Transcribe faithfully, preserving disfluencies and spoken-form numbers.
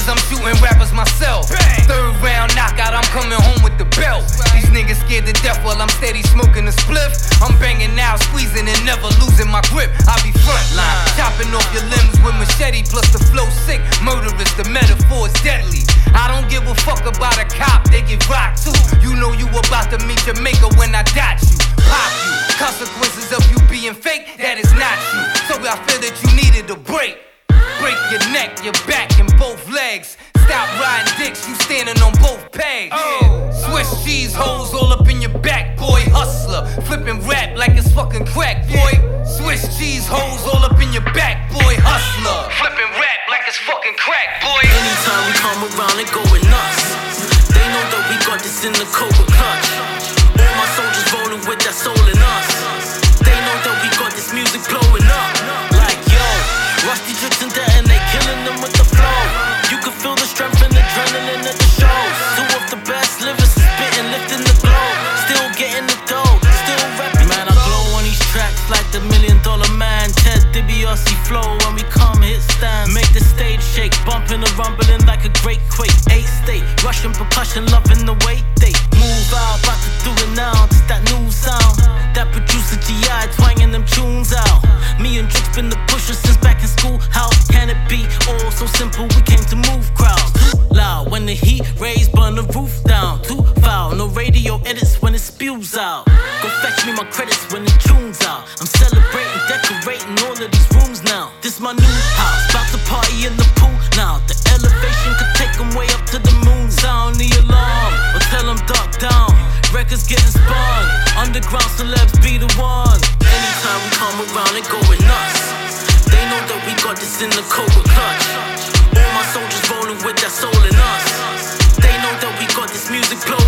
cause I'm shooting rappers myself. Third round knockout, I'm coming home with the belt. These niggas scared to death while I'm steady smoking a spliff. I'm banging now, squeezing and never losing my grip. I be frontline, chopping off your limbs with machete. Plus the flow sick, murderous, the metaphor is deadly. I don't give a fuck about a cop, they get rocked too. You know you about to meet your maker when I dot you, pop you. Consequences of you being fake, that is not you. So I feel that you needed a break. Break your neck, your back, and both legs. Stop riding dicks, you standing on both pegs. Oh. Swiss cheese holes all up in your back, boy. Hustler, flipping rap like it's fucking crack, boy. Swiss cheese holes all up in your back, boy. Hustler, flipping rap like it's fucking crack, boy. Anytime we come around, they going nuts. They know that we got this in the Cobra clutch. All my soldiers rolling with that soul in us. They know that we got this music blowing up. Like yo, Rusty drips and detonate, killing them with the flow. You can feel the strength and adrenaline at the shows. Two of the best livers spitting, lifting the glow. Still getting the dough, still rapping. Man, I glow on these tracks like the Million Dollar Man. Ted DiBiase flow when we come hit stands. Make the stage shake, bumping and rumbling like a great quake. Eight state, Russian percussion, loving the way they move out. About to do it now, just that new sound. That producer G I twanging them tunes out. Me and Drix been the pusher since back in school. How can it be all so simple? We came to move crowds. Too loud when the heat raised, burn the roof down. Too foul, no radio edits when it spews out. Go fetch me my credits when the tune's out. I'm celebrating, decorating all of these rooms now. This my new house, about to party in the pool now. The elevation could take them way up to the moon. Sound the alarm, or tell them duck down. Records getting spun, underground celebs be the ones. Anytime we come around, they going nuts. They know that we got this in the Cobra clutch. All my soldiers rolling with that soul in us. They know that we got this music blowing